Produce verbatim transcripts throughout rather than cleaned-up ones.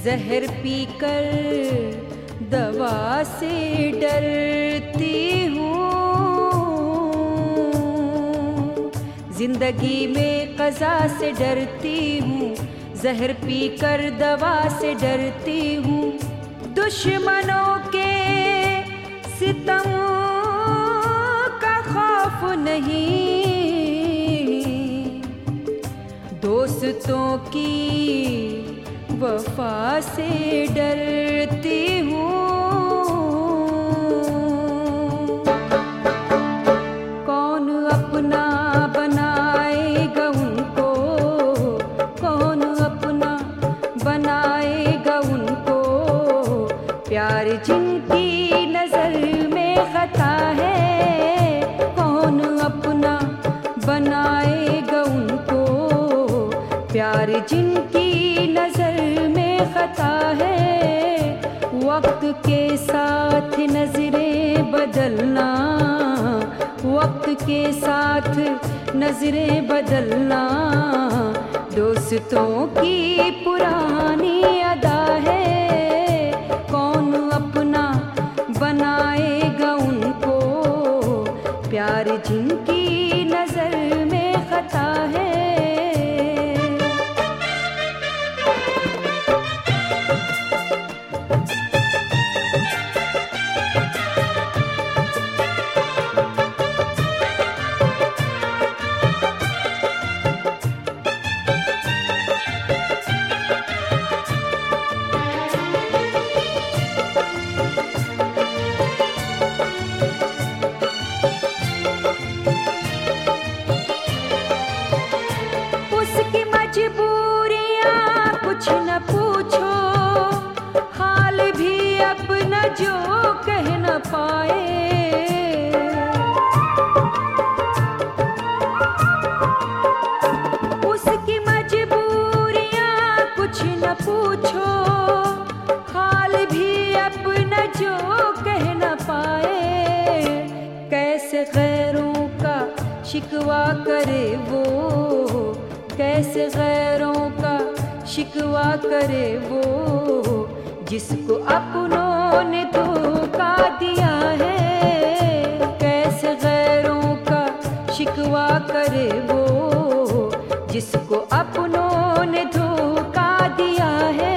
जहर पीकर दवा से डरती हूँ, जिंदगी में क़ज़ा से डरती हूँ, जहर पीकर दवा से डरती हूँ। दुश्मनों के सितम का खौफ नहीं, दोस्तों की वफा से डरती हूँ। कौन अपना बनाएगा उनको, कौन अपना बनाएगा उनको, प्यार जिनकी नजर में खता है, कौन अपना बनाएगा उनको, प्यार जिनकी नजर में खता है। वक्त के साथ नजरें बदलना, वक्त के साथ नजरें बदलना, दोस्तों की पुरानी अदा है। कौन अपना बनाएगा उनको, प्यार जिनकी नजर में खता है। कुछ न पूछो, हाल भी अपना जो कह न पाए, उसकी मजबूरियां कुछ न पूछो, हाल भी अपना जो कह न पाए। कैसे गैरों का शिकवा करे वो, कैसे गैरों का शिकवा करे वो, जिसको अपनों ने धोखा दिया है। कैसे गैरों का शिकवा करे वो, जिसको अपनों ने धोखा दिया है।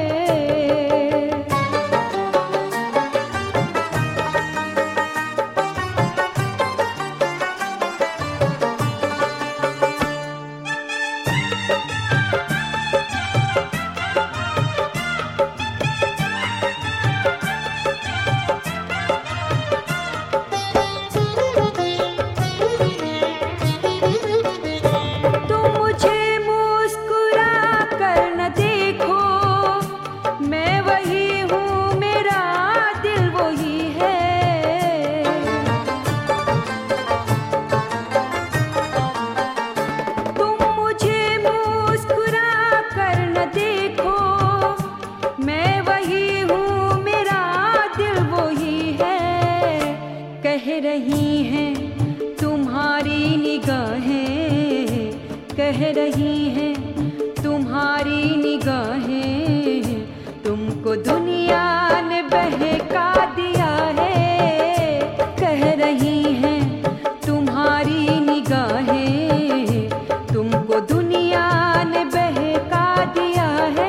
कह रही हैं तुम्हारी निगाहें, कह रही हैं तुम्हारी निगाहें, तुमको दुनिया ने बहका दिया है। कह रही हैं तुम्हारी निगाहें, तुमको दुनिया ने बहका दिया है।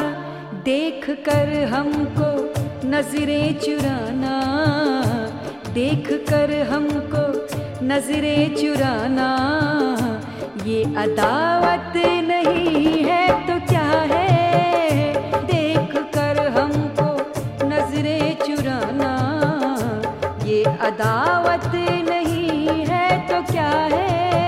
देख कर हमको नजरें चुराना, देख कर हमको नजरें चुराना, ये अदावत नहीं है तो क्या है। देख कर हमको नजरें चुराना, ये अदावत नहीं है तो क्या है।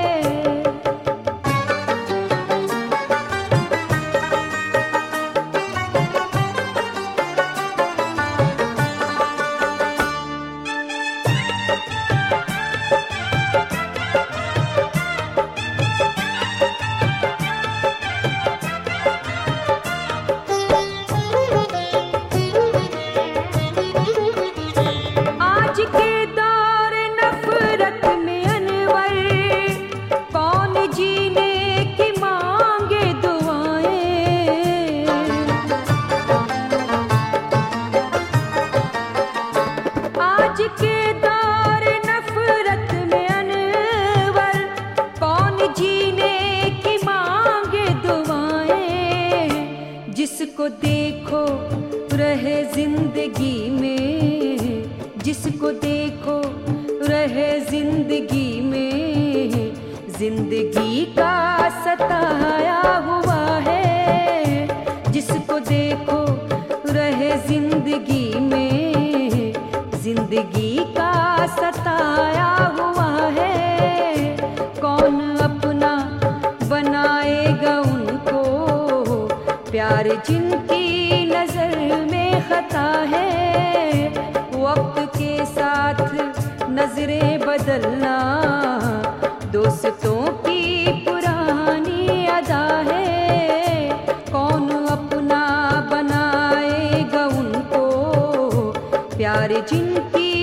जिसको देखो रहे जिंदगी में, जिसको देखो रहे जिंदगी में, जिंदगी का सताया हुआ है। जिसको देखो रहे जिंदगी में, जिंदगी का सताया हुआ है। कौन अपना बनाएगा उनको, प्यार जिनकी नजर में खता है। वक्त के साथ नजरें बदलना दोस्तों की पुरानी अदा है। कौन अपना बनाएगा उनको, प्यार जिनकी